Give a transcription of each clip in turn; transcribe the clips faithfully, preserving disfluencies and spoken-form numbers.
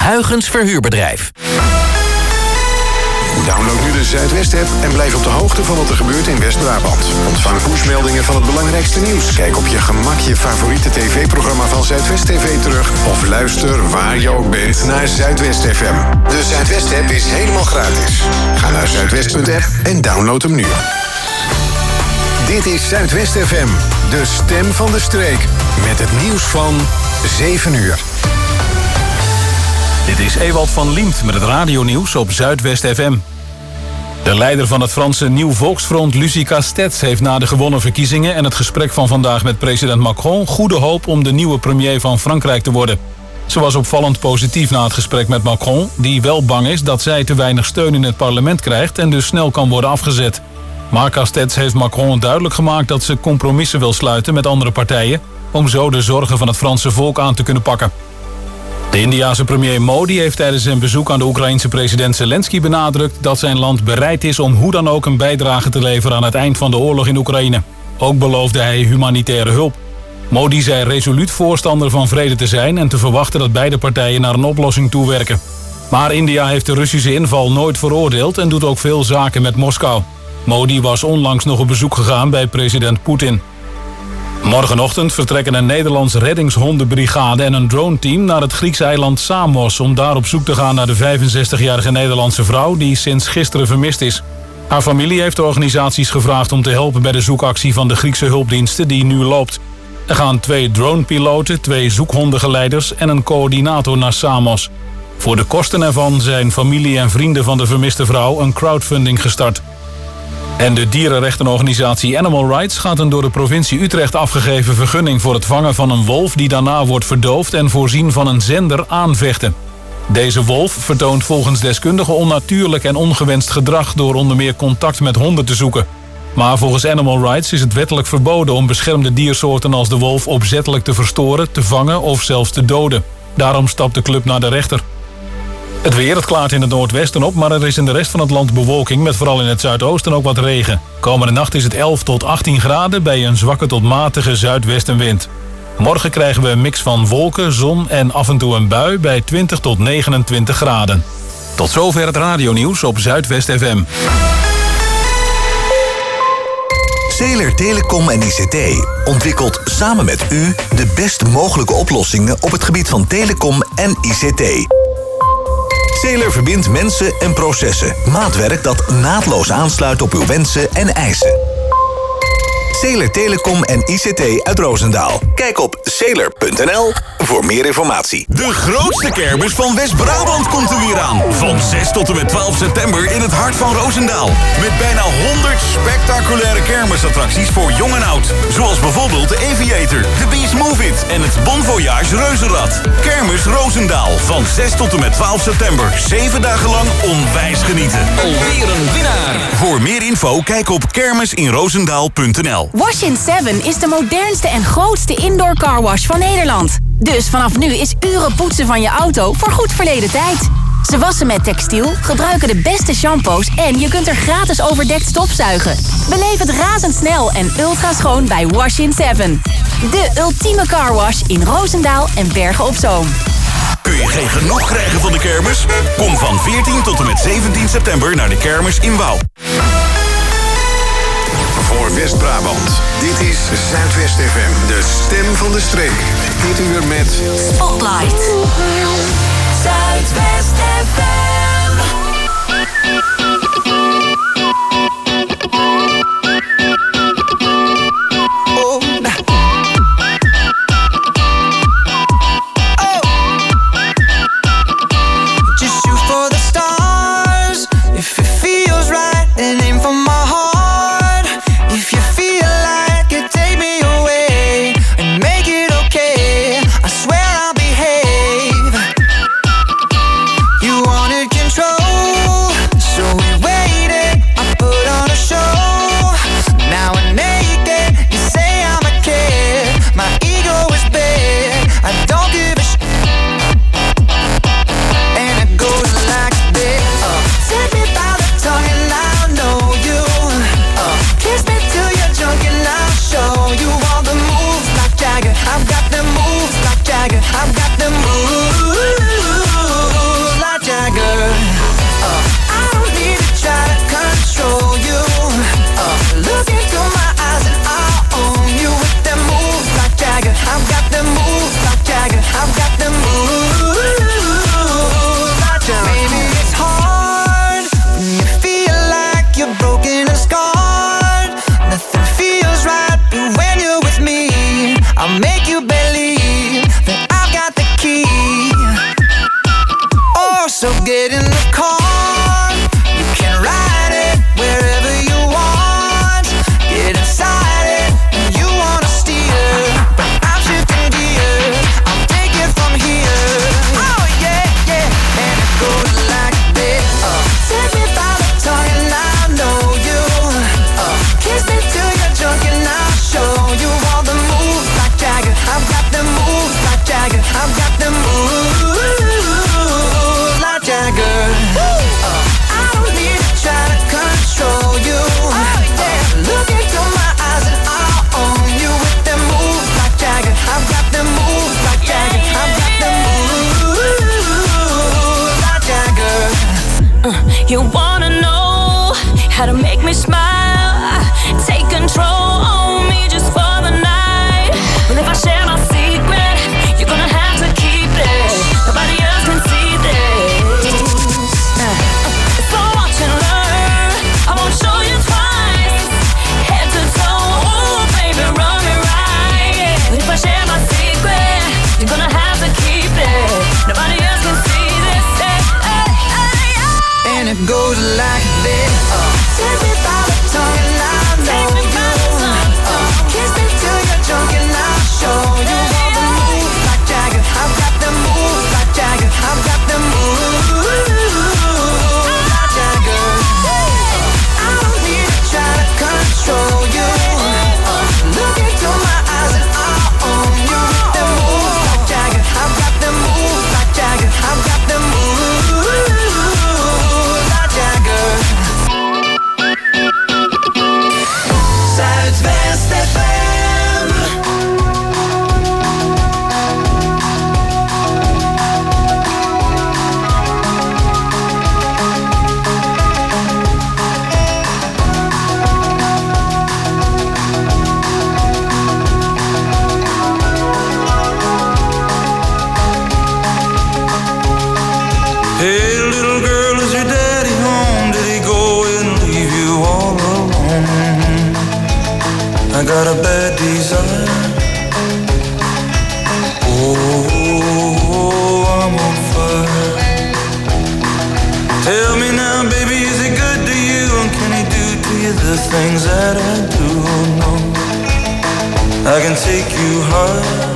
Huygens Verhuurbedrijf. Download nu de Zuidwest-app en blijf op de hoogte van wat er gebeurt in West-Brabant. Ontvang pushmeldingen van het belangrijkste nieuws. Kijk op je gemak je favoriete tv-programma van Zuidwest T V terug. Of luister waar je ook bent naar Zuidwest F M. De Zuidwest-app is helemaal gratis. Ga naar zuidwest punt app en download hem nu. Dit is Zuidwest F M, de stem van de streek. Met het nieuws van zeven uur. Dit is Ewald van Liemt met het radionieuws op Zuidwest F M. De leider van het Franse Nieuw Volksfront, Lucie Castets, heeft na de gewonnen verkiezingen en het gesprek van vandaag met president Macron goede hoop om de nieuwe premier van Frankrijk te worden. Ze was opvallend positief na het gesprek met Macron, die wel bang is dat zij te weinig steun in het parlement krijgt en dus snel kan worden afgezet. Maar Castets heeft Macron duidelijk gemaakt dat ze compromissen wil sluiten met andere partijen om zo de zorgen van het Franse volk aan te kunnen pakken. De Indiase premier Modi heeft tijdens zijn bezoek aan de Oekraïense president Zelensky benadrukt dat zijn land bereid is om hoe dan ook een bijdrage te leveren aan het eind van de oorlog in Oekraïne. Ook beloofde hij humanitaire hulp. Modi zei resoluut voorstander van vrede te zijn en te verwachten dat beide partijen naar een oplossing toewerken. Maar India heeft de Russische inval nooit veroordeeld en doet ook veel zaken met Moskou. Modi was onlangs nog op bezoek gegaan bij president Poetin. Morgenochtend vertrekken een Nederlands reddingshondenbrigade en een droneteam naar het Griekse eiland Samos om daar op zoek te gaan naar de vijfenzestigjarige Nederlandse vrouw die sinds gisteren vermist is. Haar familie heeft de organisaties gevraagd om te helpen bij de zoekactie van de Griekse hulpdiensten die nu loopt. Er gaan twee dronepiloten, twee zoekhondengeleiders en een coördinator naar Samos. Voor de kosten ervan zijn familie en vrienden van de vermiste vrouw een crowdfunding gestart. En de dierenrechtenorganisatie Animal Rights gaat een door de provincie Utrecht afgegeven vergunning voor het vangen van een wolf die daarna wordt verdoofd en voorzien van een zender aanvechten. Deze wolf vertoont volgens deskundigen onnatuurlijk en ongewenst gedrag door onder meer contact met honden te zoeken. Maar volgens Animal Rights is het wettelijk verboden om beschermde diersoorten als de wolf opzettelijk te verstoren, te vangen of zelfs te doden. Daarom stapt de club naar de rechter. Het weer, het klaart in het noordwesten op, maar er is in de rest van het land bewolking met vooral in het zuidoosten ook wat regen. Komende nacht is het elf tot achttien graden bij een zwakke tot matige zuidwestenwind. Morgen krijgen we een mix van wolken, zon en af en toe een bui bij twintig tot negenentwintig graden. Tot zover het radionieuws op Zuidwest F M. Zeeler Telecom en I C T ontwikkelt samen met u de best mogelijke oplossingen op het gebied van telecom en I C T. Zeeler verbindt mensen en processen. Maatwerk dat naadloos aansluit op uw wensen en eisen. Zeeler Telecom en I C T uit Roosendaal. Kijk op zeeler punt n l voor meer informatie. De grootste kermis van West-Brabant komt er weer aan. Van zes tot en met twaalf september in het hart van Roosendaal. Met bijna honderd spectaculaire kermisattracties voor jong en oud. Zoals bijvoorbeeld de Aviator, de Beast Move It en het Bon Voyage Reuzenrad. Kermis Roosendaal van zes tot en met twaalf september. Zeven dagen lang onwijs genieten. Alweer een winnaar. Voor meer info kijk op kermisinroosendaal punt n l. Wash in seven is de modernste en grootste indoor carwash van Nederland. Dus vanaf nu is uren poetsen van je auto voor goed verleden tijd. Ze wassen met textiel, gebruiken de beste shampoos en je kunt er gratis overdekt stofzuigen. Beleef het razendsnel en ultra schoon bij Wash in seven. De ultieme carwash in Roosendaal en Bergen op Zoom. Kun je geen genoeg krijgen van de kermis? Kom van veertien tot en met zeventien september naar de kermis in Wouw. Voor West-Brabant, dit is Zuidwest F M, de stem van de streek. Dit uur met Spotlight. Zuidwest F M. Oh, nah. Oh. Just shoot for the stars. If it feels right, then aim for my heart. If you feel like it, take me away and make it okay. I swear I'll behave. get in the car, you can ride it wherever you want. Get inside it, and you wanna steer, but I'm shifting gears. I'll take it from here. Oh yeah, yeah, and it goes like this. Uh, take me by the tongue and I know you. Uh, kiss me till you're drunk and I'll show you all the moves like Jagger. I've got the moves like Jagger. I've got the moves like Jagger. Uh, I don't need to try to control you. Oh, yeah. Look into my eyes and I'll own you with the moves like Jagger. I've got the moves like Jagger. I've got the moves like Jagger. Uh, you wanna know how to make me smile? Take control on me just for the night. Well, if I share my secret, you're gonna have to keep it. Nobody else can see this. Uh, so watch and learn. I won't show you twice. Head to toe, ooh, baby, run me right. But if I share my secret, you're gonna have to keep it. Nobody else can see this. Hey, hey, hey, hey. And it goes like this. Uh, take me by the tongue and I know you. Uh, kiss me till you're drunk and I'll show you all the moves like Jagger. I've got the moves like Jagger. I've got the moves like Jagger. Uh, I don't need to try to control you. Uh, look into my eyes and I'll own you with the moves like Jagger. I've got the moves like Jagger. I've got the moves like Jagger. Zuidwest F M. Hey, little girl, is your daddy home? Did he go and leave you all alone? I got a bad desire. Oh, I'm on fire. Tell me now, baby, is he good to you? And can he do to you the things that I do? No, I can take you higher.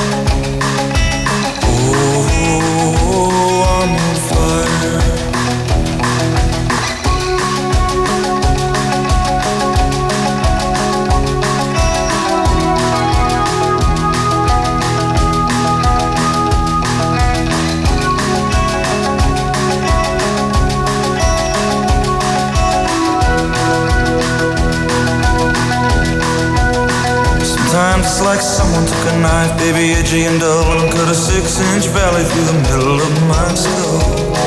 Oh, I'm on fire. Sometimes it's like someone took a knife, baby, edgy and dull, and cut a six-inch valley through the middle of my skull.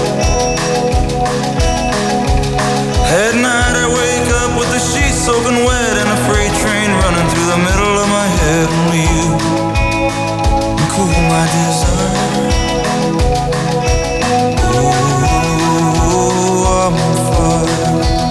At night I wake up with the sheets soaking wet and a freight train running through the middle of my head. Only you can cool my desire. Oh, I'm on fire.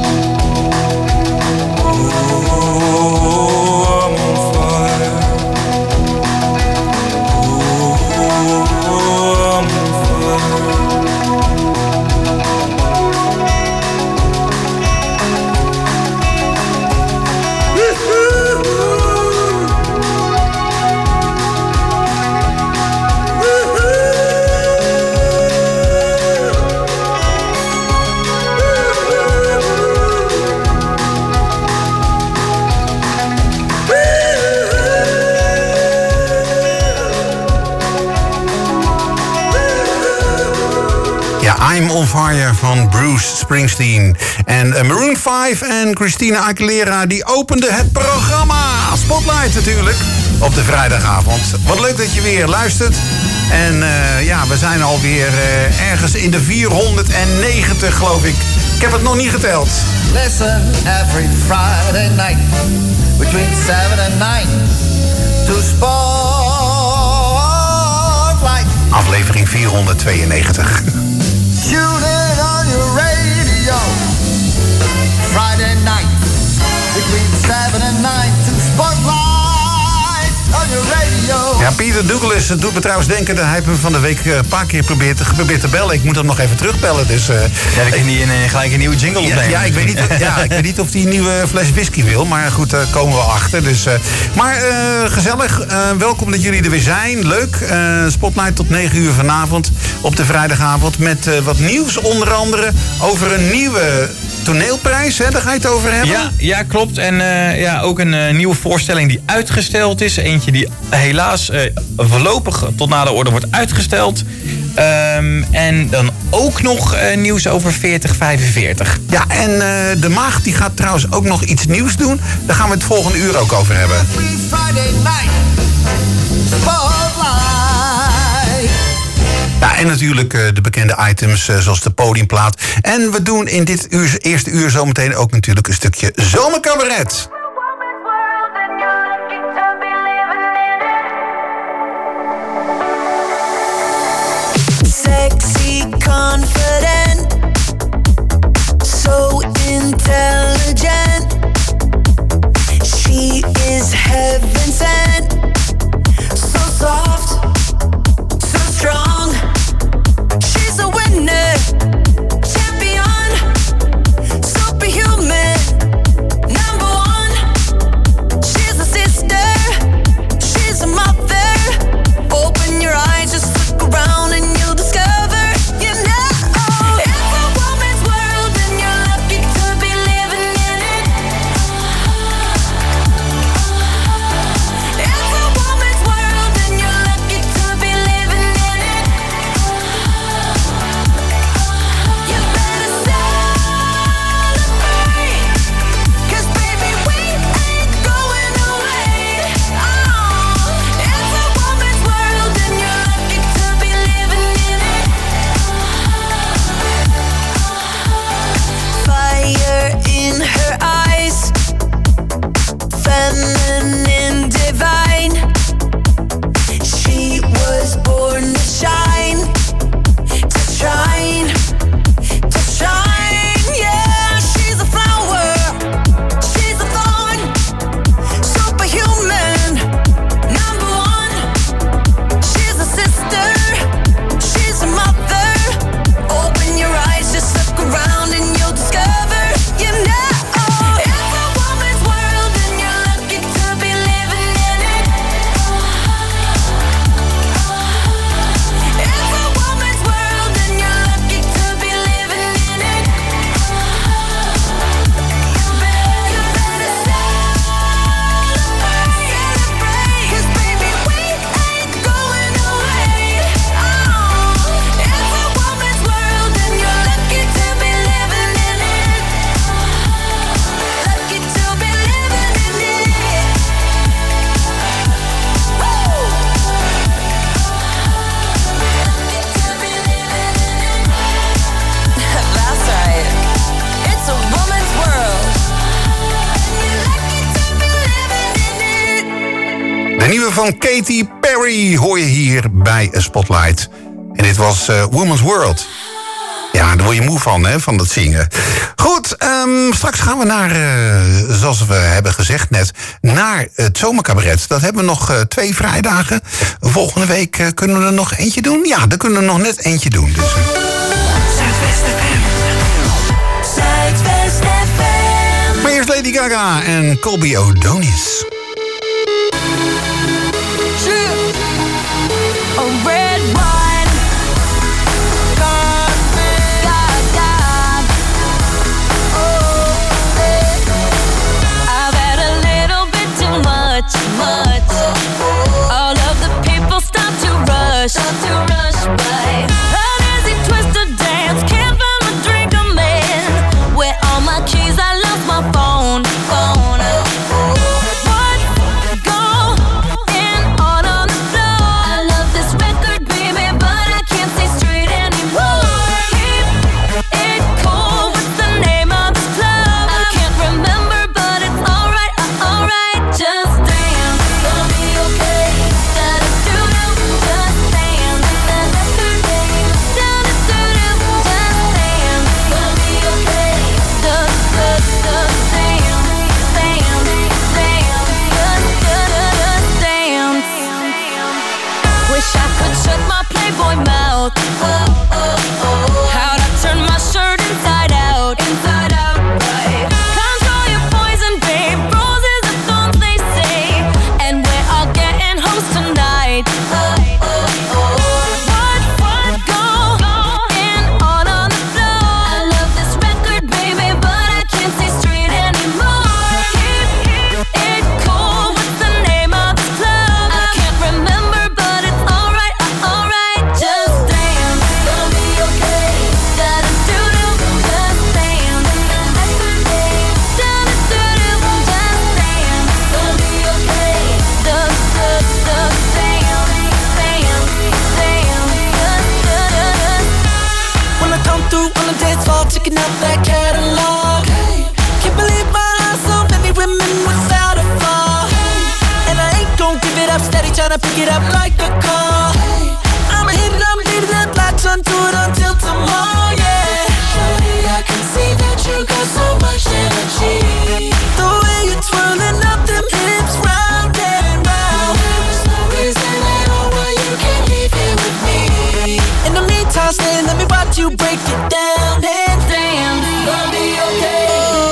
I'm on Fire van Bruce Springsteen. En uh, Maroon vijf en Christina Aguilera die openden het programma. Spotlight natuurlijk, op de vrijdagavond. Wat leuk dat je weer luistert. En uh, ja, we zijn alweer uh, ergens in de vierhonderdnegentig, geloof ik. Ik heb het nog niet geteld. Listen every Friday night between seven and nine to Spotlight. Aflevering vierhonderdtweeënnegentig. Tune in on your radio Friday night between seven and nine to Spotlight. Oh your radio. Ja, Peter Douglas doet me trouwens denken dat hij heeft me van de week een paar keer geprobeerd, geprobeerd te bellen. Ik moet hem nog even terugbellen. Dus, uh, ja, dan kan hij een, gelijk een nieuwe jingle opnemen. Ja, ja, ik weet niet, ja, ik weet niet of hij een nieuwe fles whisky wil. Maar goed, daar komen we achter. Dus, uh, maar uh, gezellig. Uh, welkom dat jullie er weer zijn. Leuk. Uh, Spotlight tot negen uur vanavond op de vrijdagavond. Met uh, wat nieuws onder andere over een nieuwe toneelprijs. Hè? Daar ga je het over hebben. Ja, ja klopt. En uh, ja, ook een uh, nieuwe voorstelling die uitgesteld is. Eentje die helaas uh, voorlopig tot na de orde wordt uitgesteld. Um, en dan ook nog uh, nieuws over veertig vijfenveertig. Ja, en uh, de Maagd die gaat trouwens ook nog iets nieuws doen. Daar gaan we het volgende uur ook over hebben. Ja, en natuurlijk uh, de bekende items uh, zoals de podiumplaat. En we doen in dit uur, eerste uur zometeen ook natuurlijk een stukje zomercabaret. Sexy, confident, so intelligent. She is heaven sent, so soft, so strong. She's a winner, champion, superhuman, number one. She's a sister, she's a mother. Open your eyes, just look around and you'll discover, you know, it's a woman's world and you're lucky to be living in it. It's a woman's world and you're lucky to be living in it. You better celebrate, 'cause baby we ain't going away. Oh, it's a woman's world and you're lucky to be living in it. Fire in her eyes, feminine, divine. She was born to shine, to shine, to shine. Yeah, she's a flower, she's a thorn, superhuman, number one. She's a sister, she's a mother. Open your eyes, just look around and you'll discover, you know, it's a woman's world and you're lucky to be living in it. It's a woman's world and you're lucky to be living in it. You better, celebrate, 'cause baby we ain't going away. Oh, it's a woman's world and you're lucky to be living in it. Lucky to be living in it. Woo! Lucky to be living in it. That's right. It's a woman's world. You're lucky to be living in it. De nieuwe van Katy Perry hoor je hier bij Spotlight. En dit was uh, Woman's World. Ja, daar word je moe van, hè, van dat zingen. Goed, um, straks gaan we naar, uh, zoals we hebben gezegd net, naar het zomercabaret. Dat hebben we nog uh, twee vrijdagen. Volgende week uh, kunnen we er nog eentje doen. Ja, daar kunnen we nog net eentje doen. Dus, uh. Zuidwest F M. Zuidwest F M. Maar eerst Lady Gaga en Colby O'Donis. A red wine, God, God, God. Oh, eh. I've had a little bit too much, much. All of the people stop to rush, stop to rush by. An easy twisted dance, can't find my drink I'm in. Where all my keys, I lost my phone, phone. What? Go. through on the dance floor, checking out that catalog. Can't believe my eyes, so many women without a flaw. And I ain't gon' give it up, steady tryna pick it up like a car. I'ma hit it, I'ma hit it up, latch onto it until tomorrow, yeah. Shawty, I can see that you got so much energy. The way you're twirling up them hips round and round. There's no reason at all why you can't leave here with me. In the meantime, stay, let me watch you break it down. And damn, it's gonna be okay.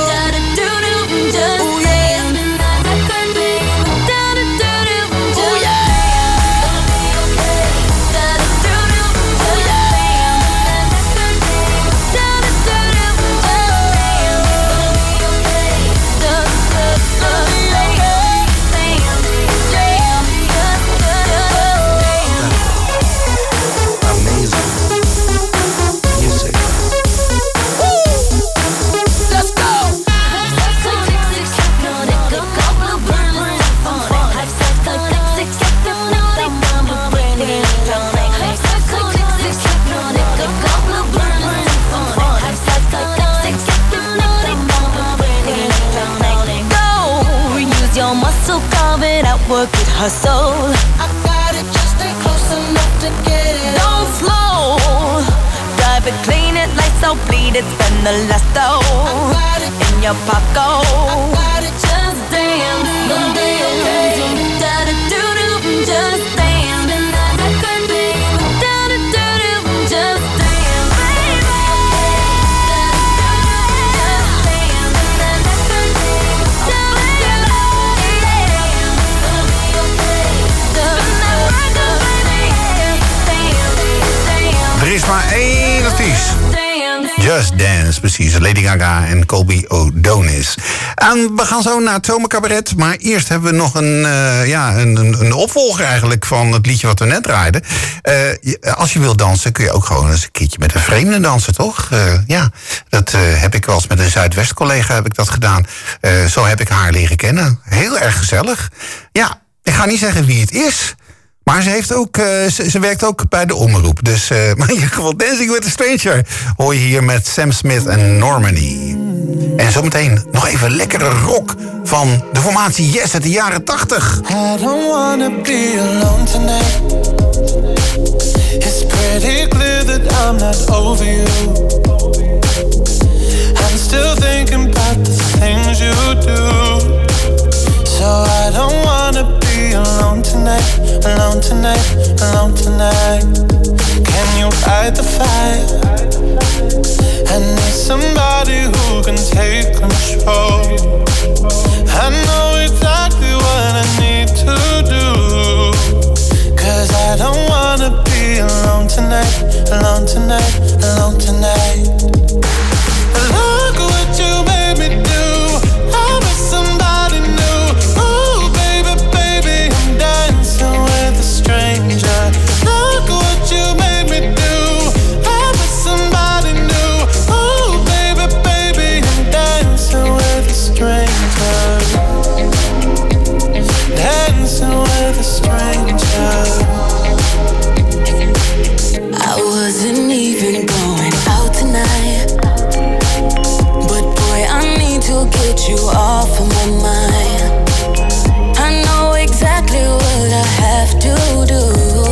Work it, hustle. I got it, just stay close enough to get it. Don't slow. Drive it, clean it, lights out, bleed it, spend the last dough. In your pocket. I got it, just dance. Gonna be okay. Da-da-do-do, just dance. Er is maar één advies. Just Dance, precies. Lady Gaga en Colby O'Donis. En we gaan zo naar het zomercabaret. Maar eerst hebben we nog een, uh, ja, een, een opvolger eigenlijk van het liedje wat we net draaiden. Uh, als je wilt dansen kun je ook gewoon eens een keertje met een vreemde dansen, toch? Uh, ja, dat uh, heb ik wel eens met een Zuidwest-collega heb ik dat gedaan. Uh, zo heb ik haar leren kennen. Heel erg gezellig. Ja, ik ga niet zeggen wie het is. Maar ze, heeft ook, uh, ze, ze werkt ook bij de omroep. Dus, uh, maar in ieder geval Dancing with a Stranger hoor je hier met Sam Smith en Normani. En zometeen nog even lekkere rock van de formatie Yes uit de jaren tachtig. I don't wanna be alone tonight. It's pretty clear that I'm not over you. I'm still thinking about the things you do. So I don't wanna be alone tonight, alone tonight, alone tonight. Can you fight the fight? I need somebody who can take control. I know exactly what I need to do. Cause I don't wanna be alone tonight, alone tonight, alone tonight. Look what you made me do. I miss somebody new. Ooh, baby, baby, I'm dancing with a stranger. Look what you made me do. I miss somebody new. Ooh, baby, baby, I'm dancing with a stranger. Dancing with a stranger. I wasn't even going out tonight, but boy, I need to get you off of my mind. I know exactly what I have to do.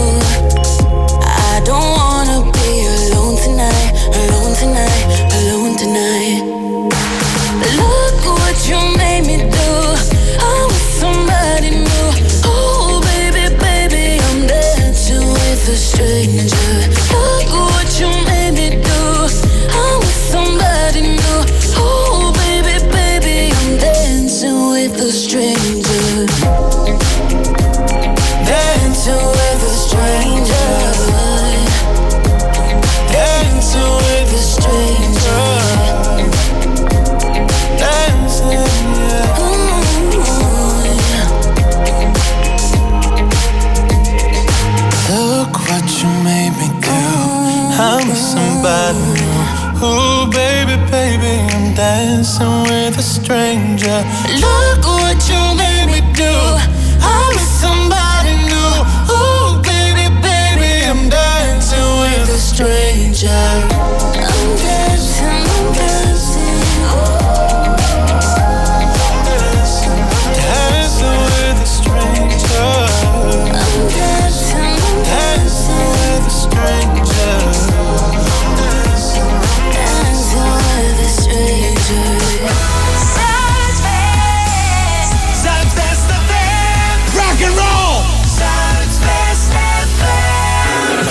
I don't wanna be alone tonight, alone tonight, alone tonight. Look what you made me do. I was somebody new. Oh baby, baby, I'm dancing with a stranger. Look what you made me do. I was somebody new. Oh baby, baby, I'm dancing with a stranger. Dancing with a stranger. Dancing with a stranger. Dancing, yeah. Ooh, yeah. Look what you made me do. I'm with somebody new. Ooh, baby, baby, I'm dancing with a stranger. Look what you made me do. I'm with somebody new. Ooh, baby, baby, I'm dancing with a stranger. stranger. I'm dancing, I'm dancing. Dancing with a stranger. I'm dancing, I'm dancing with a stranger. dancing with a stranger. Zuidwest F M. Rock and roll. Zuidwest F M.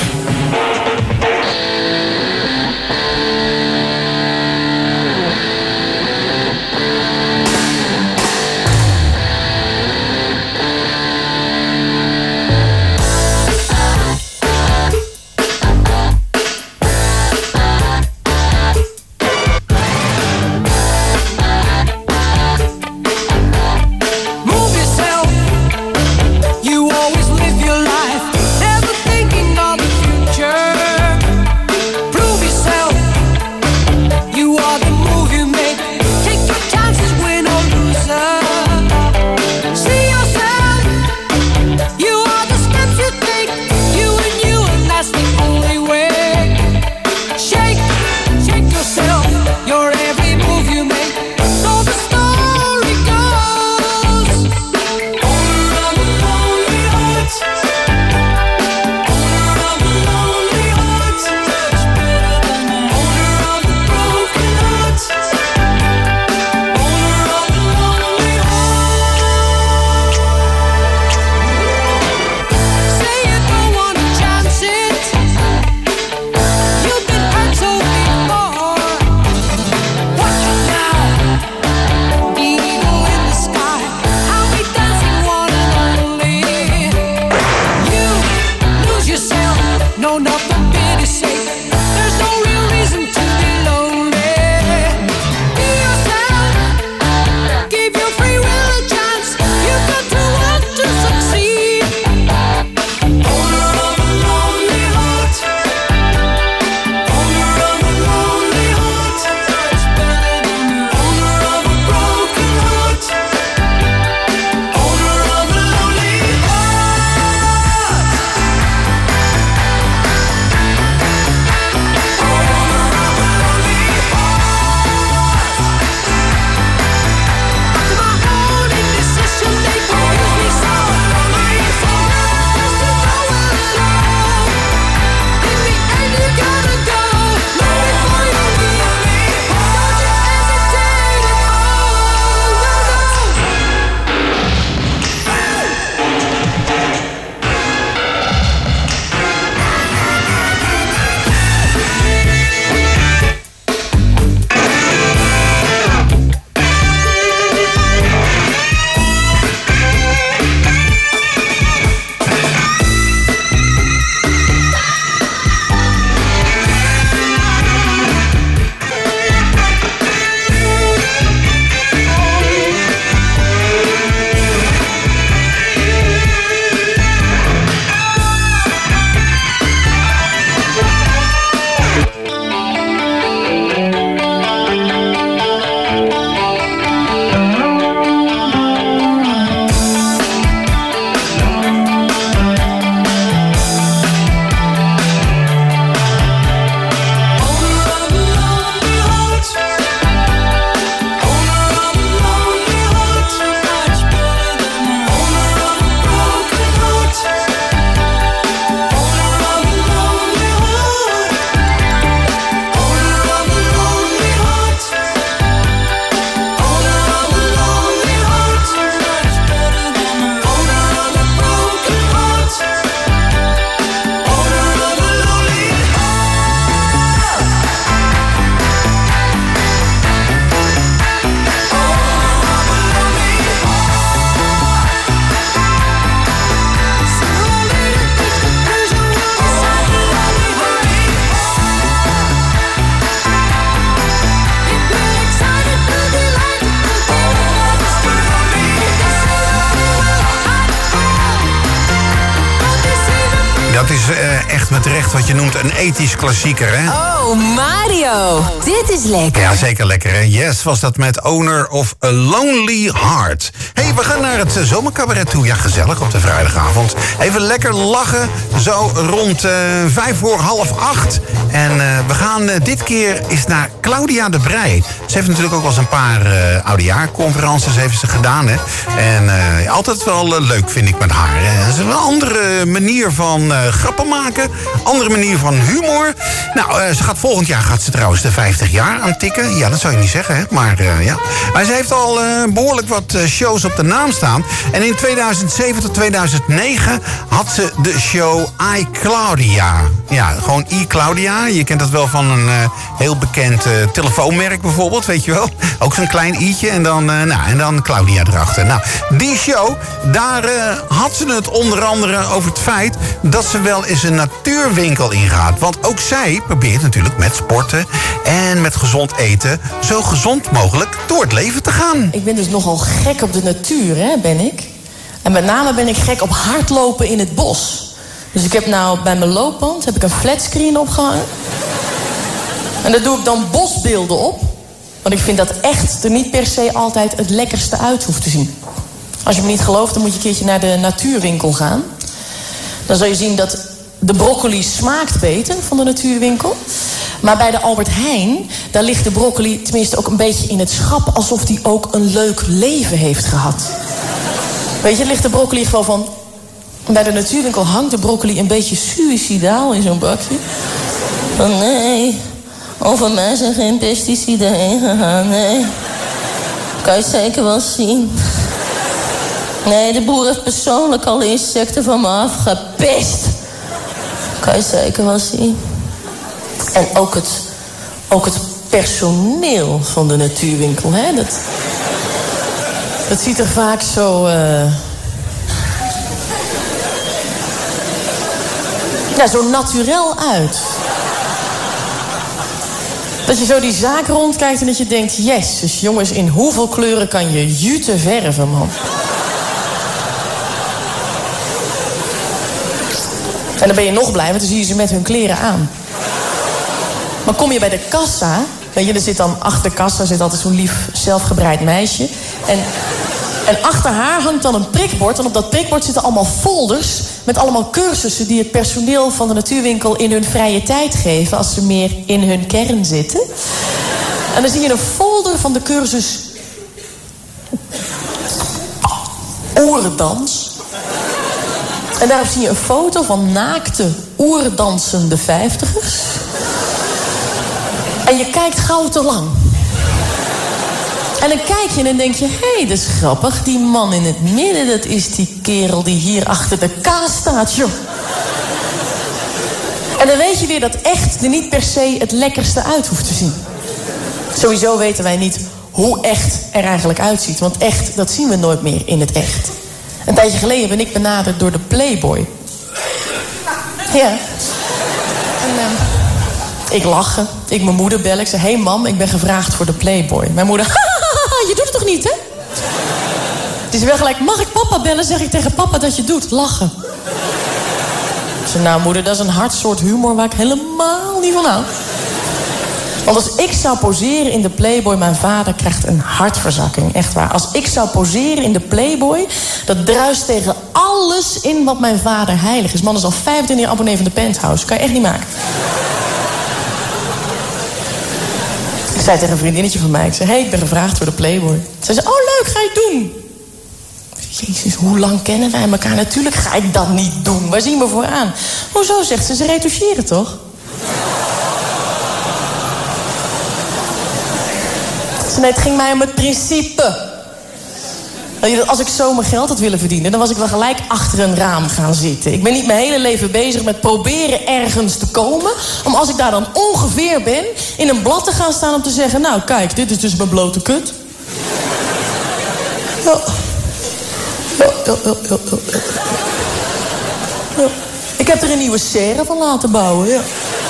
is uh, echt met recht wat je noemt een ethisch klassieker, hè? Oh, Mario. Dit is lekker. Ja, zeker lekker, hè? Yes, was dat met Owner of a Lonely Heart. Hé, hey, we gaan naar het uh, zomercabaret toe. Ja, gezellig op de vrijdagavond. Even lekker lachen, zo rond uh, vijf voor half acht. En uh, we gaan uh, dit keer eens naar Claudia de Breij. Ze heeft natuurlijk ook wel eens een paar uh, oudejaarconferences heeft ze gedaan, hè? En uh, altijd wel uh, leuk, vind ik, met haar. Hè? Dat is een andere manier van uh, grappen maken. Andere manier van humor. Nou, uh, ze gaat volgend jaar gaat ze trouwens de vijftig jaar aantikken. Ja, dat zou je niet zeggen, hè? Maar uh, ja. Maar ze heeft al uh, behoorlijk wat uh, shows op de naam staan. En in tweeduizend zeven tot tweeduizend negen had ze de show I, Claudia. Ja, gewoon I, Claudia. Je kent dat wel van een uh, heel bekend uh, telefoonmerk bijvoorbeeld, weet je wel. Ook zo'n klein i'tje en dan, uh, nou, en dan Claudia erachter. Nou, die show, daar uh, had ze het onder andere over het feit dat ze wel eens een natuurwinkel ingaat. Want ook zij probeert natuurlijk met sporten en met gezond eten zo gezond mogelijk door het leven te gaan. Ik ben dus nogal gek op de natuur, hè, ben ik. En met name ben ik gek op hardlopen in het bos. Dus ik heb nou bij mijn loopband heb ik een flatscreen opgehangen. En daar doe ik dan bosbeelden op. Want ik vind dat echt er niet per se altijd het lekkerste uit hoeft te zien. Als je me niet gelooft, dan moet je een keertje naar de natuurwinkel gaan. Dan zal je zien dat de broccoli smaakt beter van de natuurwinkel. Maar bij de Albert Heijn, daar ligt de broccoli tenminste ook een beetje in het schap, alsof die ook een leuk leven heeft gehad. Weet je, ligt de broccoli gewoon van... Bij de natuurwinkel hangt de broccoli een beetje suïcidaal in zo'n bakje. Van nee, over mij zijn geen pesticiden heen gegaan, nee. Kan je zeker wel zien. Nee, de boer heeft persoonlijk alle insecten van me afgepest. Kan je zeker wel zien. En ook het, ook het personeel van de natuurwinkel, hè. Dat, dat ziet er vaak zo... Uh, ja, zo naturel uit. Dat je zo die zaak rondkijkt en dat je denkt... Jezus, jongens, in hoeveel kleuren kan je jute verven, man? En dan ben je nog blij, want dan zie je ze met hun kleren aan. Maar kom je bij de kassa... Weet je, er zit dan achter de kassa zit altijd zo'n lief zelfgebreid meisje. En, en achter haar hangt dan een prikbord. En op dat prikbord zitten allemaal folders... met allemaal cursussen die het personeel van de natuurwinkel... in hun vrije tijd geven als ze meer in hun kern zitten. En dan zie je een folder van de cursus... oerdans. En daarop zie je een foto van naakte, oerdansende vijftigers. En je kijkt gauw te lang. En dan kijk je en dan denk je... hé, hey, dat is grappig. Die man in het midden, dat is die kerel die hier achter de kaas staat, joh. En dan weet je weer dat echt er niet per se het lekkerste uit hoeft te zien. Sowieso weten wij niet hoe echt er eigenlijk uitziet. Want echt, dat zien we nooit meer in het echt. Een tijdje geleden ben ik benaderd door de Playboy. Ja. En uh, ik lachen. Ik mijn moeder bellen. Ik zeg, hé hey mam, ik ben gevraagd voor de Playboy. Mijn moeder, je doet het toch niet, hè? Het is wel gelijk, mag ik papa bellen? Zeg ik tegen papa dat je doet. Lachen. Ik zeg, nou moeder, dat is een hard soort humor waar ik helemaal niet van hou. Want als ik zou poseren in de Playboy... mijn vader krijgt een hartverzakking, echt waar. Als ik zou poseren in de Playboy... dat druist tegen alles in wat mijn vader heilig is. Man is al vijfentwintig jaar abonnee van de Penthouse. Kan je echt niet maken. Ik zei tegen een vriendinnetje van mij... ik zei, hé, hey, ik ben gevraagd voor de Playboy. Zij zei, oh leuk, ga je doen. Jezus, hoe lang kennen wij elkaar? Natuurlijk ga ik dat niet doen. Waar zien we voor aan? Hoezo, zegt ze, ze retoucheren toch? Nee, het ging mij om het principe. Als ik zo mijn geld had willen verdienen... dan was ik wel gelijk achter een raam gaan zitten. Ik ben niet mijn hele leven bezig met proberen ergens te komen... om als ik daar dan ongeveer ben... in een blad te gaan staan om te zeggen... nou, kijk, dit is dus mijn blote kut. Ja. Ja, ja, ja, ja, ja. Ja. Ik heb er een nieuwe serre van laten bouwen, ja.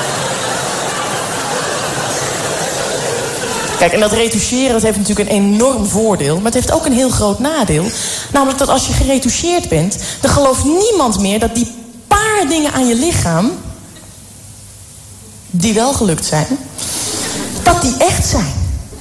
Kijk, en dat retoucheren, dat heeft natuurlijk een enorm voordeel... maar het heeft ook een heel groot nadeel. Namelijk dat als je geretoucheerd bent... dan gelooft niemand meer dat die paar paar dingen aan je lichaam... die wel gelukt zijn... dat die echt zijn.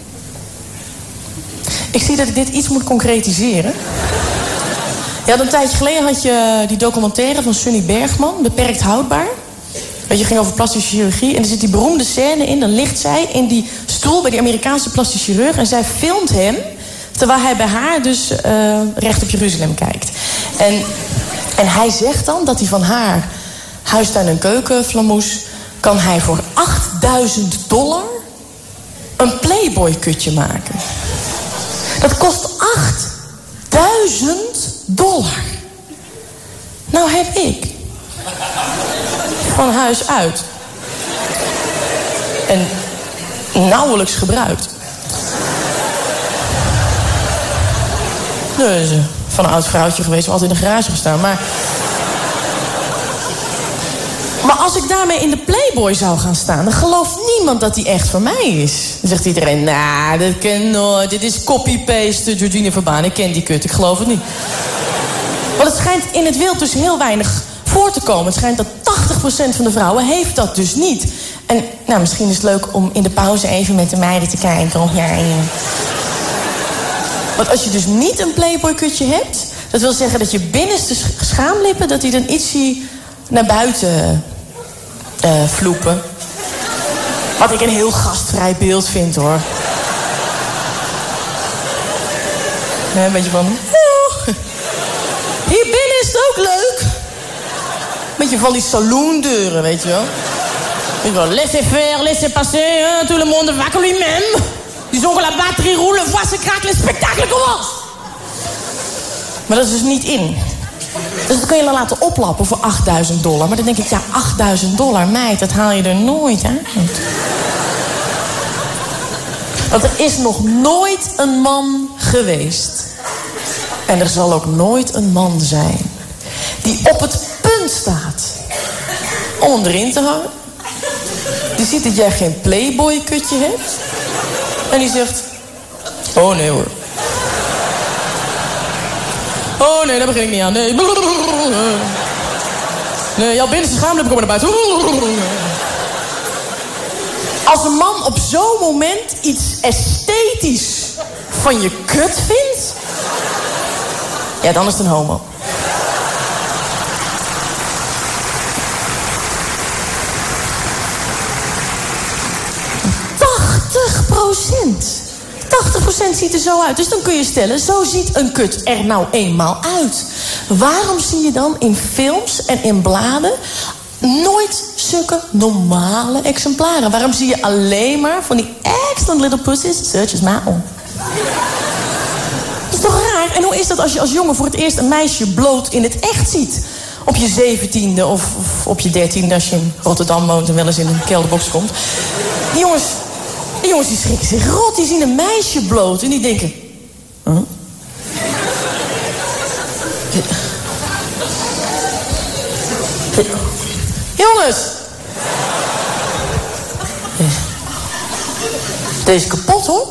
Ik zie dat ik dit iets moet concretiseren. Ja, een tijdje geleden had je die documentaire van Sunny Bergman... Beperkt houdbaar. Weet je, ging over plastische chirurgie. En er zit die beroemde scène in. Dan ligt zij in die stoel bij die Amerikaanse plastisch chirurg... en zij filmt hem... terwijl hij bij haar dus uh, recht op Jeruzalem kijkt. En, en hij zegt dan dat hij van haar huistuin- en keukenflamoes... kan hij voor achtduizend dollar een Playboy-kutje maken. Dat kost achtduizend dollar. Nou heb ik van huis uit en nauwelijks gebruikt. Dus van een oud vrouwtje geweest, altijd in de garage gestaan. Maar, maar als ik daarmee in de Playboy zou gaan staan... dan gelooft niemand dat die echt voor mij is. Dan zegt iedereen, nou, dat ken nooit. Dit is copy-paste Georgina Verbaan. Ik ken die kut, ik geloof het niet. Want het schijnt in het wild dus heel weinig voor te komen. Het schijnt dat tachtig procent van de vrouwen heeft dat dus niet. En nou, misschien is het leuk om in de pauze even met de meiden te kijken. Of ja, ja. Want als je dus niet een Playboy-kutje hebt... dat wil zeggen dat je binnenste schaamlippen... dat die dan ietsie naar buiten uh, vloepen. Wat ik een heel gastvrij beeld vind, hoor. Ja, een beetje van... Oh, hier binnen is het ook leuk. Beetje van die saloondeuren, weet je wel. Weet je wel, laissez faire, laissez passer, hein, tout le monde va comme lui-même. Disons que la batterie roule, voix se craque, le spectacle commence. Maar dat is dus niet in. Dus dat kun je dan laten oplappen voor achtduizend dollar. Maar dan denk ik, ja, achtduizend dollar, meid, dat haal je er nooit uit. Want er is nog nooit een man geweest. En er zal ook nooit een man zijn... die op het punt staat om hem erin te hangen. Die ziet dat jij geen Playboy-kutje hebt. En die zegt... Oh, nee hoor. Oh, nee, daar begin ik niet aan. Nee. Nee, jouw binnenste schaamlippen komen naar buiten. Als een man op zo'n moment iets esthetisch van je kut vindt... ja, dan is het een homo. tachtig procent. tachtig procent ziet er zo uit. Dus dan kun je stellen, zo ziet een kut er nou eenmaal uit. Waarom zie je dan in films en in bladen... nooit zulke normale exemplaren? Waarom zie je alleen maar van die excellent little pussies... such as my own? Dat is toch raar? En hoe is dat als je als jongen voor het eerst een meisje bloot in het echt ziet? Op je zeventiende of, of op je dertiende als je in Rotterdam woont... en wel eens in een kelderbox komt. Die jongens... Die jongens die schrikken zich rot, die zien een meisje bloot en die denken... Huh? Jongens! Deze is kapot, hoor.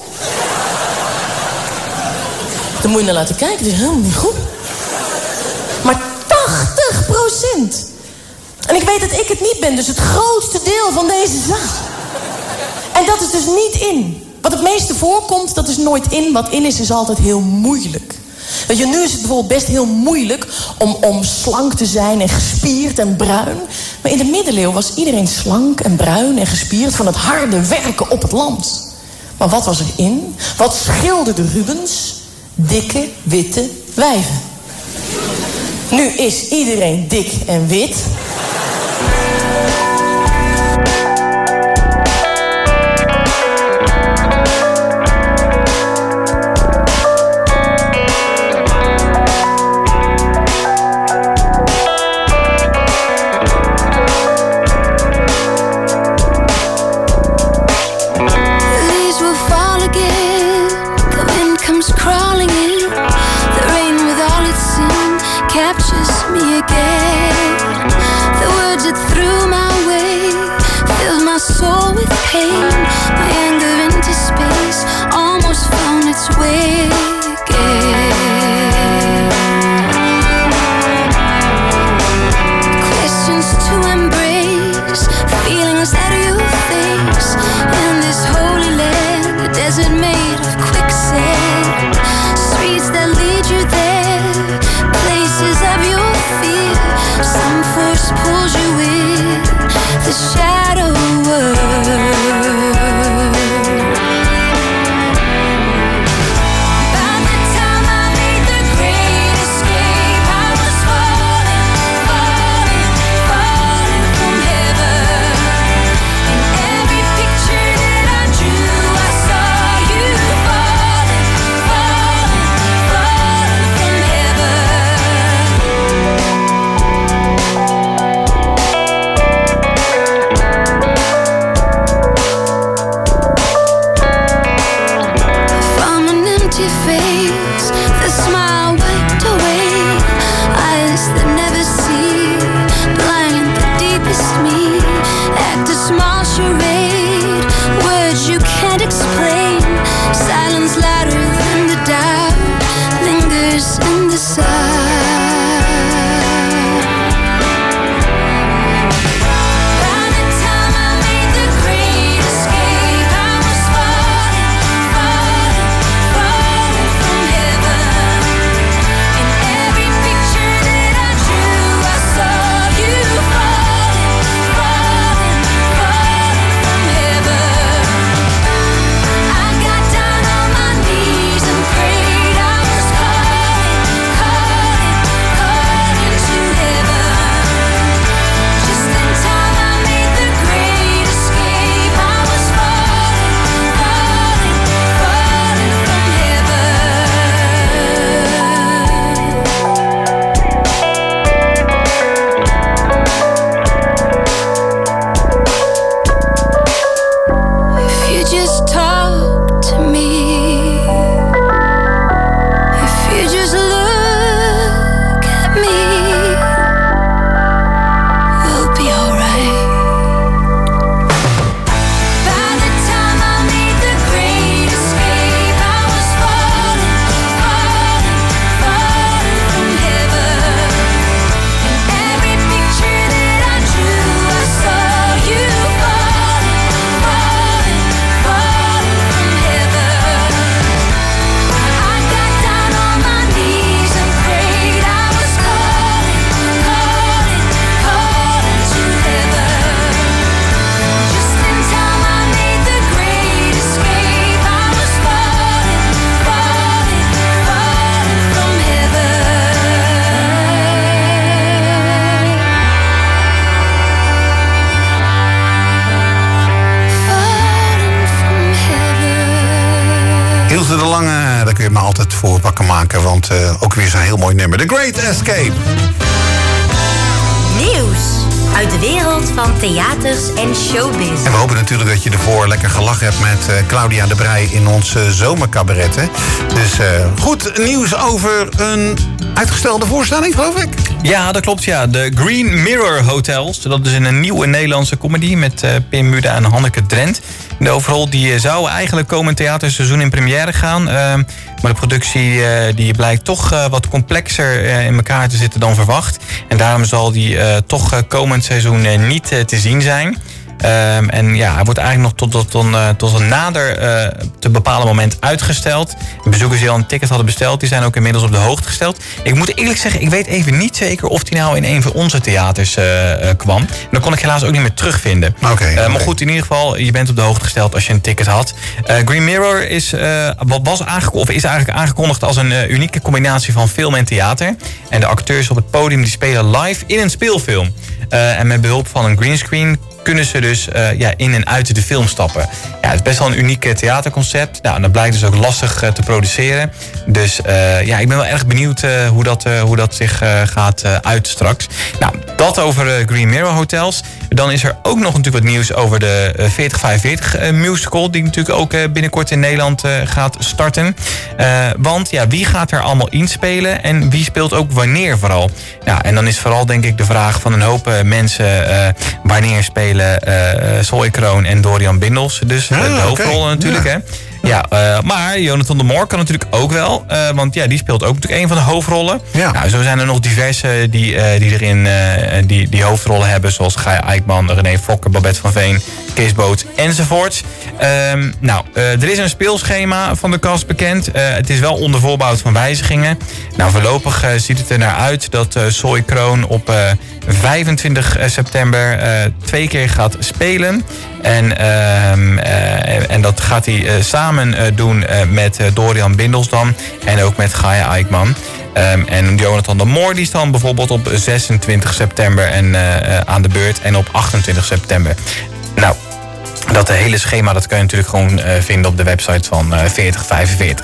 Dan moet je naar laten kijken, dat is helemaal niet goed. Maar tachtig procent! En ik weet dat ik het niet ben, dus het grootste deel van deze zaal... En dat is dus niet in. Wat het meeste voorkomt, dat is nooit in. Wat in is, is altijd heel moeilijk. Weet je, nu is het bijvoorbeeld best heel moeilijk... om, om slank te zijn en gespierd en bruin. Maar in de middeleeuwen was iedereen slank en bruin en gespierd... van het harde werken op het land. Maar wat was er in? Wat schilderde Rubens? Dikke, witte wijven. Nu is iedereen dik en wit... Questions empty face, the smile wiped away, eyes that never see, blind the deepest me, act a small charade, words you can't explain, silence louder than the doubt, lingers in the side. Ilse de Lange, daar kun je me altijd voor wakker maken. Want uh, ook weer zo'n heel mooi nummer. The Great Escape. Nieuws uit de wereld van theaters en showbiz. En we hopen natuurlijk dat je ervoor lekker gelachen hebt met uh, Claudia de Breij in ons uh, zomercabaret. Hè? Dus uh, goed nieuws over een uitgestelde voorstelling, geloof ik. Ja, dat klopt, ja. De Green Mirror Hotels. Dat is een nieuwe Nederlandse comedy met uh, Pim Muda en Hanneke Drent. De overal die zou eigenlijk komend theaterseizoen in première gaan. Uh, maar de productie uh, die blijkt toch uh, wat complexer uh, in elkaar te zitten dan verwacht. En daarom zal die uh, toch uh, komend seizoen uh, niet uh, te zien zijn. Um, en ja, hij wordt eigenlijk nog tot, tot, tot, uh, tot een nader uh, te bepalen moment uitgesteld. De bezoekers die al een ticket hadden besteld, die zijn ook inmiddels op de hoogte gesteld. Ik moet eerlijk zeggen, ik weet even niet zeker of die nou in een van onze theaters uh, uh, kwam. En dan kon ik helaas ook niet meer terugvinden. Okay, okay. Uh, maar goed, in ieder geval, je bent op de hoogte gesteld als je een ticket had. Uh, Green Mirror is, uh, wat was aangekondigd, of is eigenlijk aangekondigd als een uh, unieke combinatie van film en theater. En de acteurs op het podium die spelen live in een speelfilm. Uh, en met behulp van een greenscreen kunnen ze dus uh, ja, in en uit de film stappen. Ja, het is best wel een uniek theaterconcept. Nou, en dat blijkt dus ook lastig uh, te produceren. Dus uh, ja, ik ben wel erg benieuwd uh, hoe, dat, uh, hoe dat zich uh, gaat uh, uit straks. Nou, dat over uh, Green Mirror Hotels. Dan is er ook nog natuurlijk wat nieuws over de uh, veertig vijfenveertig uh, musical, die natuurlijk ook uh, binnenkort in Nederland uh, gaat starten. Uh, want ja, wie gaat er allemaal inspelen en wie speelt ook wanneer vooral? Nou, en dan is vooral denk ik de vraag van een hoop uh, mensen uh, wanneer spelen Uh, Zoe Kroon en Dorian Bindels. Dus uh, de ah, hoofdrollen okay. natuurlijk. Ja. Hè. Ja, uh, maar Jonathan de Moor kan natuurlijk ook wel. Uh, want ja, die speelt ook natuurlijk een van de hoofdrollen. Ja. Nou, zo zijn er nog diverse die, uh, die erin uh, die, die hoofdrollen hebben. Zoals Gaia Eijkman, René Fokker, Babette van Veen, Kees Boot enzovoort. Um, nou, uh, er is een speelschema van de cast bekend. Uh, het is wel onder voorbehoud van wijzigingen. Nou, voorlopig uh, ziet het er naar uit dat uh, Zoe Kroon op uh, vijfentwintig september uh, twee keer gaat spelen. En, uh, uh, en dat gaat hij uh, samen uh, doen uh, met uh, Dorian Bindels dan. En ook met Gaia Eijkman. Um, en Jonathan de Moor die is dan bijvoorbeeld op zesentwintig september en, uh, uh, aan de beurt. En op achtentwintig september. Nou, dat hele schema dat kan je natuurlijk gewoon uh, vinden op de website van uh, veertig vijfenveertig.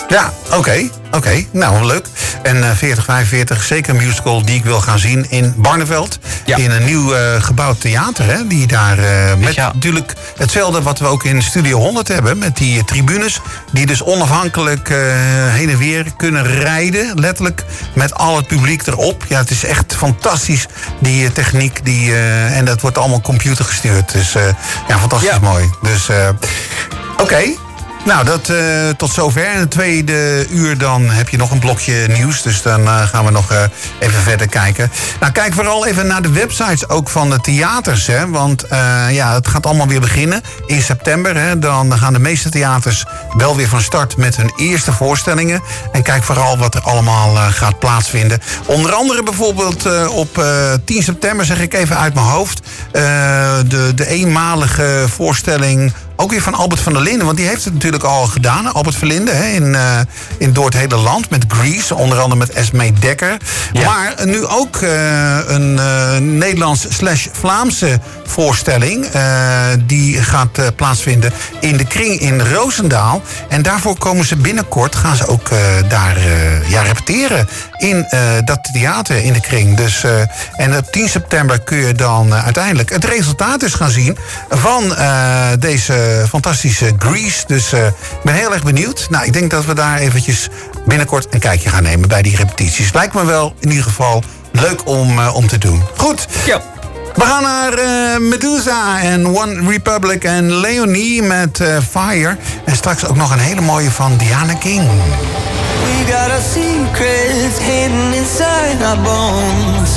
Ja, oké. Okay, oké. Okay. Nou, leuk. En uh, veertig vijfenveertig, zeker een musical die ik wil gaan zien in Barneveld. Ja. In een nieuw uh, gebouwd theater, hè. Die daar uh, met ja. natuurlijk hetzelfde wat we ook in Studio honderd hebben. Met die uh, tribunes. Die dus onafhankelijk uh, heen en weer kunnen rijden. Letterlijk met al het publiek erop. Ja, het is echt fantastisch, die uh, techniek. Die, uh, en dat wordt allemaal computergestuurd. Dus uh, ja, fantastisch ja. mooi. Dus uh, oké. Okay. Nou, dat uh, tot zover. In het tweede uur dan heb je nog een blokje nieuws. Dus dan uh, gaan we nog uh, even verder kijken. Nou, kijk vooral even naar de websites ook van de theaters. Hè? Want uh, ja, het gaat allemaal weer beginnen in september. Hè? Dan gaan de meeste theaters wel weer van start met hun eerste voorstellingen. En kijk vooral wat er allemaal uh, gaat plaatsvinden. Onder andere bijvoorbeeld uh, op uh, tien september, zeg ik even uit mijn hoofd. Uh, de, de eenmalige voorstelling... Ook weer van Albert van der Linden, want die heeft het natuurlijk al gedaan. Albert van der Linden, hè, in, uh, in door het hele land met Grease. Onder andere met Esmee Dekker. Ja. Maar nu ook uh, een uh, Nederlands slash Vlaamse voorstelling. Uh, die gaat uh, plaatsvinden in de Kring in Roosendaal. En daarvoor komen ze binnenkort, gaan ze ook uh, daar uh, ja, repeteren. In uh, dat theater in de Kring. Dus, uh, en op tien september kun je dan uh, uiteindelijk het resultaat dus gaan zien van uh, deze fantastische Grease. Dus uh, ik ben heel erg benieuwd. Nou, ik denk dat we daar eventjes binnenkort een kijkje gaan nemen bij die repetities. Lijkt me wel in ieder geval leuk om, uh, om te doen. Goed. Ja. We gaan naar uh, Medusa en One Republic en Leonie met uh, Fire. En straks ook nog een hele mooie van Diana King. We got our secrets hidden inside our bones.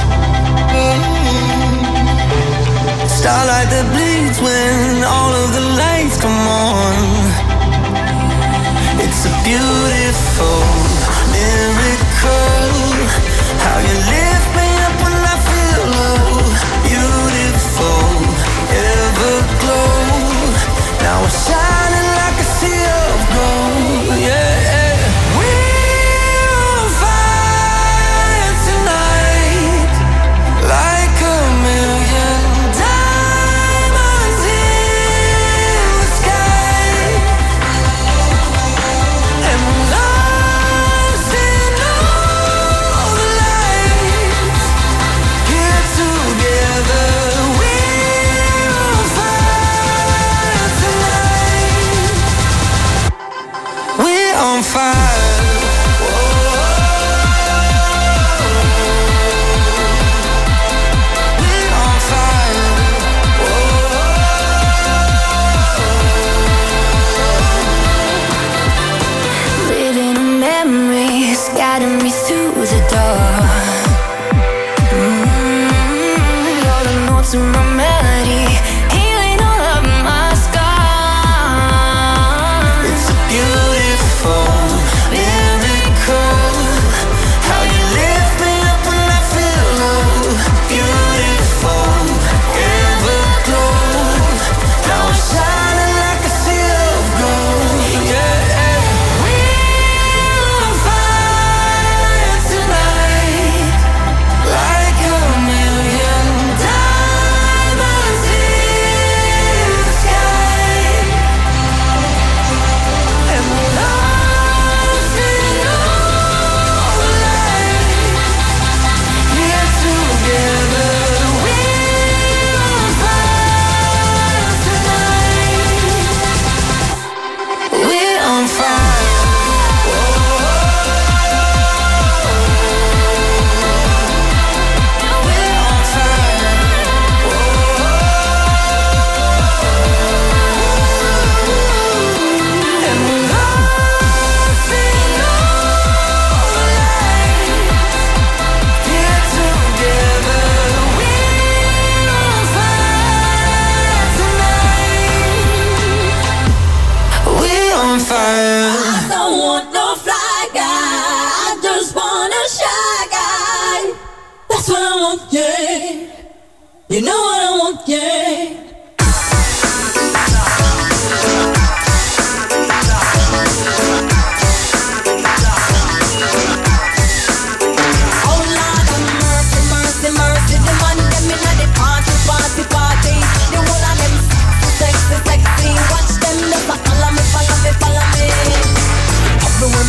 Starlight that bleeds when all of the lights come on. It's a beautiful miracle. How you lift me up when I feel low. Beautiful, everglow. Now we're shining like a sea of gold. Yeah. On fire. Guiding me through the door. Mm-hmm. You're the notes in my melody, healing all of my scars. It's a beautiful miracle. How you lift me up when I feel low. Beautiful, everglow. Now I'm shining like a sea of gold. Yeah. I don't want no fly guy, I just want a shy guy. That's what I want, yeah. You know what I want, yeah. Oh Lord have mercy, mercy, mercy. The man them inna the party, party, party. The whole of them sexy, sexy. Watch them just a follow me, follow me, follow me. Everywhere me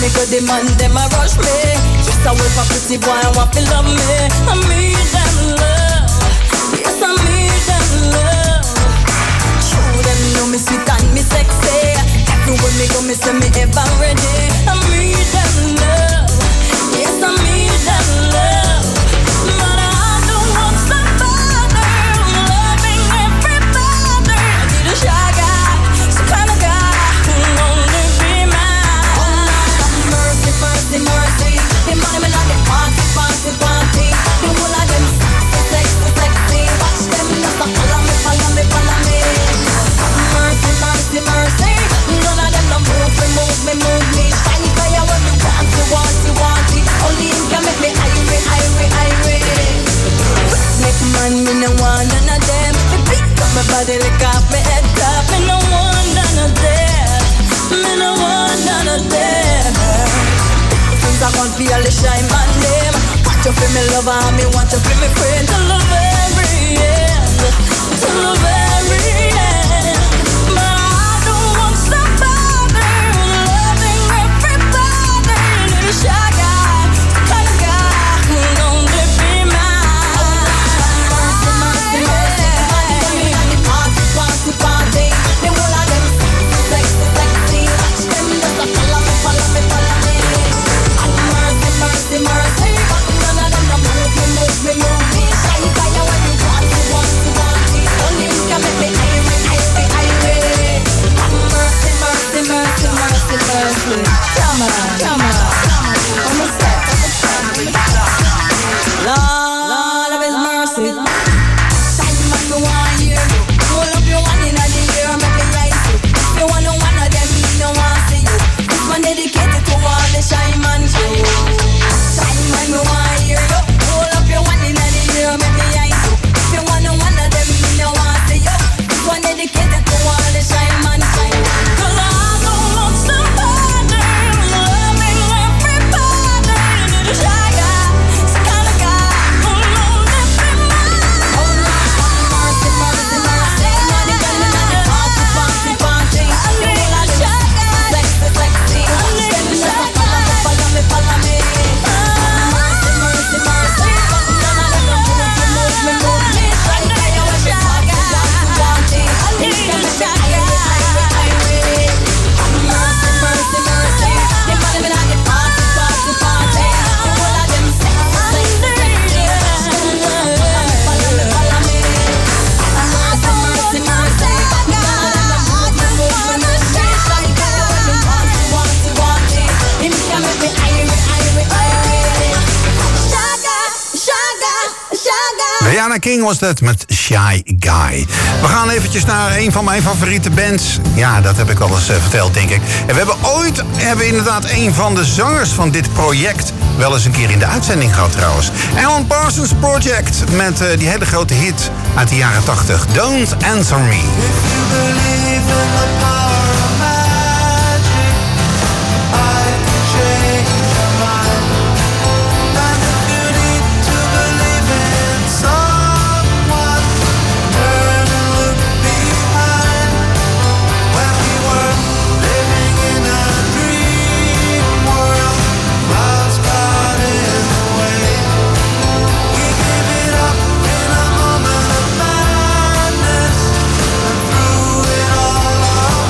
because the man them a rush me. Yes, I wait for pretty boy and want to love me. I need them love. Yes, I need them love. True, them know me sweet and me sexy. Everywhere me go, me say me ever ready. I need them love. Yes, I need them love. But I don't want somebody loving everybody. I need a shy guy, some kind of guy who only be mine. Oh, mercy, mercy, mercy. The money me like the party, party, party. The whole of them sexy, sexy, sexy. Watch them just a follow me, follow me, follow me. Mercy, mercy, mercy. None of them don't move me, move me, move me. Shine fire when you want, you want, you want it. Only him can make me irate, irate, irate. Make man, me no want none of them. Me pick up my body, lick off my head top. Me no want none of them. Me no want none of them. Things I can't feel the shine man them. Want you feel me lover, me want you feel me friend. Till the very end, till the very end. But I don't want somebody loving everybody. Need a shy guy, some kind of guy who only be mine. Mercy, mercy, mercy. Money on the party, party, party. The whole of them sexy, sexy, sexy. Watch them just a follow me, follow me, follow me. Mercy, mercy, mercy. None of them don't move me, move me, move me. Shine fire when you want, you want, you want it. Only you can make me irate, irate, irate. Mercy, mercy, mercy, mercy, mercy. Come on, come on. On the step, on the step. Lord of His mercy. Shine man, me want you. Hold up your one in the air, make me rise you. If you want no one of them, me no want see you. This one dedicated to all the shine man crew. Shine man, me want you. Hold up your one in the air, make me rise you. If you want no one of them, me no want see you. This one dedicated to all the shine man crew. 'Cause I don't want somebody loving everybody. Need a shy guy, some kind of guy who only be mine. Oh Lord, mercy, mercy, mercy. Money got me on the party, party, party. I need a shy guy, sexy, sexy. Watch them just a follow me, follow me, follow me. Mercy, mercy, mercy. None of them don't move me, move me, move me. Shine fire when you want, you want, you want it. I need a shy guy. Mercy, mercy, mercy. The money me like the party, party, party. The whole of them sexy, sexy, sexy. Watch them just a follow me, follow me, follow me. Mercy, mercy, mercy. None of them don't move me, move me, move me. Shine fire when you want, you want, you want it. Him can make me irate, irate, irate. Shaga, shaga, shaga. Rihanna King was dat met Shy Guy. We gaan eventjes naar een van mijn favoriete bands. Ja, dat heb ik al eens uh, verteld, denk ik. En we hebben ooit hebben we inderdaad een van de zangers van dit project wel eens een keer in de uitzending gehad trouwens. Alan Parsons Project met uh, die hele grote hit uit de jaren tachtig. Don't Answer Me. Through it all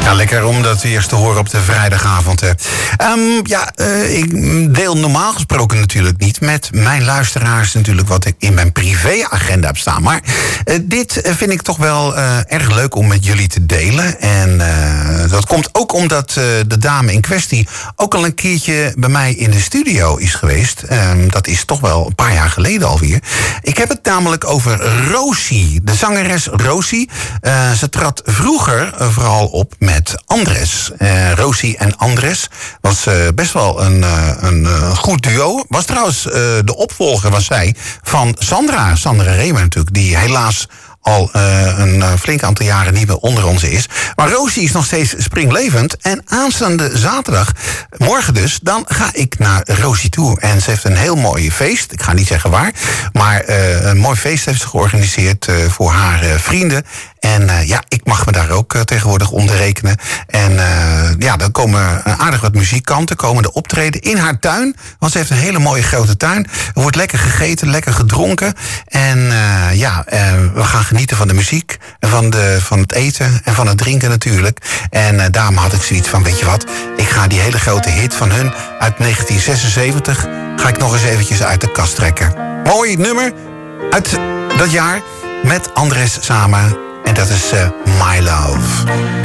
Ja, lekker om dat eerst te horen op de vrijdagavond. Hè. Um, ja, uh, ik deel normaal gesproken natuurlijk niet met mijn luisteraars natuurlijk wat ik in mijn privéagenda heb staan. Maar uh, dit vind ik toch wel uh, erg leuk om met jullie te delen. En uh, dat komt ook omdat uh, de dame in kwestie ook al een keertje bij mij in de studio is geweest. Um, dat is toch wel een paar jaar geleden alweer. Ik heb het namelijk over Rosie, de zangeres Rosie. Uh, ze trad vroeger uh, vooral op met Andres. Uh, Rosie en Andres was uh, best wel een, uh, een uh, goed duo. Was trouwens uh, de opvolger, was zij, van Sandra. Sandra Remer natuurlijk, die helaas al uh, een uh, flink aantal jaren niet meer onder ons is. Maar Rosie is nog steeds springlevend. En aanstaande zaterdag, morgen dus, dan ga ik naar Rosie toe. En ze heeft een heel mooi feest. Ik ga niet zeggen waar. Maar uh, een mooi feest heeft ze georganiseerd uh, voor haar uh, vrienden. En uh, ja, ik mag me daar ook uh, tegenwoordig onder rekenen. En uh, ja, dan komen aardig wat muziekkanten, komen de optreden in haar tuin. Want ze heeft een hele mooie grote tuin. Er wordt lekker gegeten, lekker gedronken. En uh, ja, uh, we gaan genieten van de muziek, van, de, van het eten en van het drinken natuurlijk. En uh, daarom had ik zoiets van, weet je wat, ik ga die hele grote hit van hun uit negentien zesenzeventig... ga ik nog eens eventjes uit de kast trekken. Mooi nummer uit dat jaar met Andres samen. En dat is uh, My Love.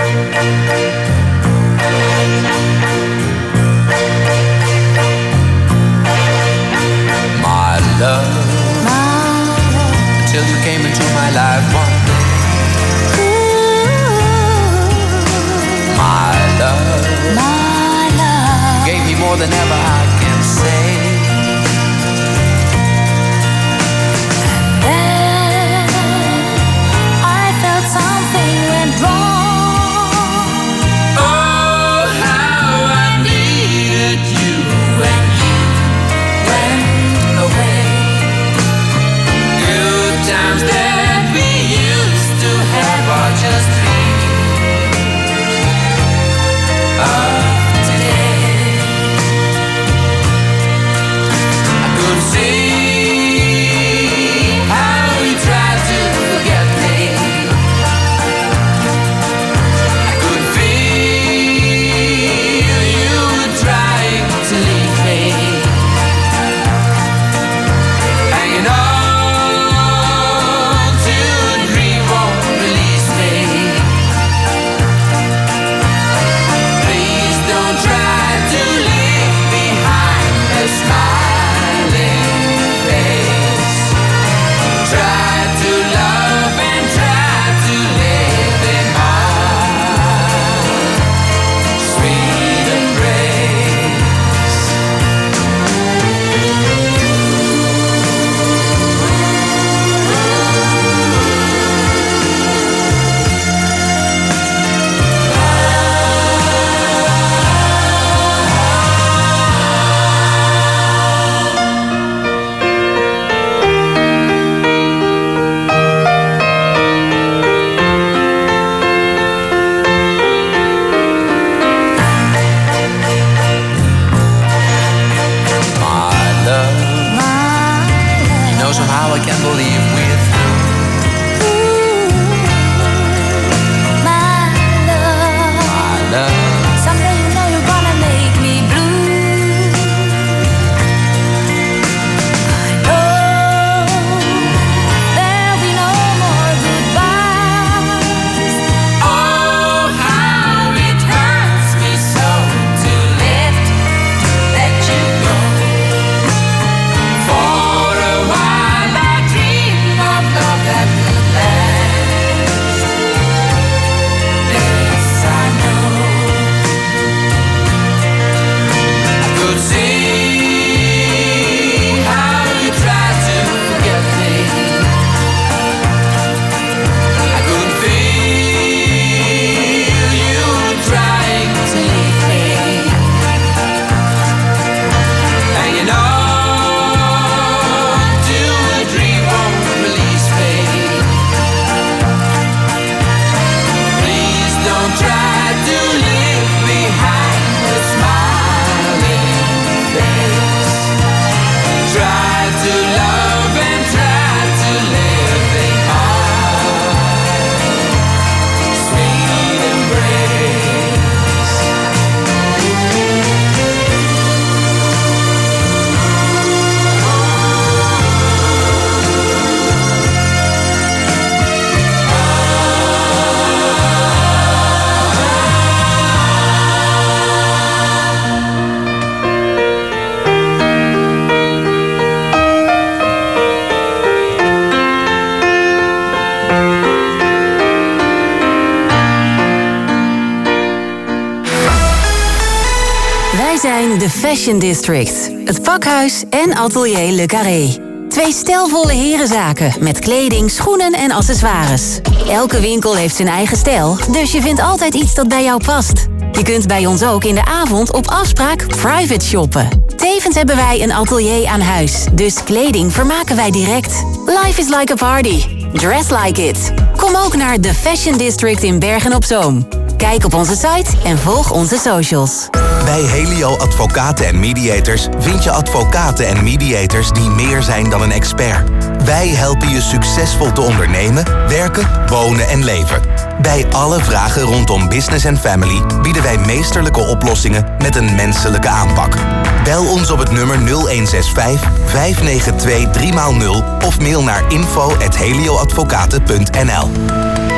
My love, until you came into my life one day. My love, my love, gave me more than ever I can say. Times that we zijn The Fashion District, het pakhuis en Atelier Le Carré. Twee stijlvolle herenzaken met kleding, schoenen en accessoires. Elke winkel heeft zijn eigen stijl, dus je vindt altijd iets dat bij jou past. Je kunt bij ons ook in de avond op afspraak private shoppen. Tevens hebben wij een atelier aan huis, dus kleding vermaken wij direct. Life is like a party. Dress like it. Kom ook naar The Fashion District in Bergen-op-Zoom. Kijk op onze site en volg onze socials. Bij Helio Advocaten en Mediators vind je advocaten en mediators die meer zijn dan een expert. Wij helpen je succesvol te ondernemen, werken, wonen en leven. Bij alle vragen rondom business en family bieden wij meesterlijke oplossingen met een menselijke aanpak. Bel ons op het nummer nul een zes vijf, vijf negen twee, drie nul of mail naar info at helioadvocaten punt n l.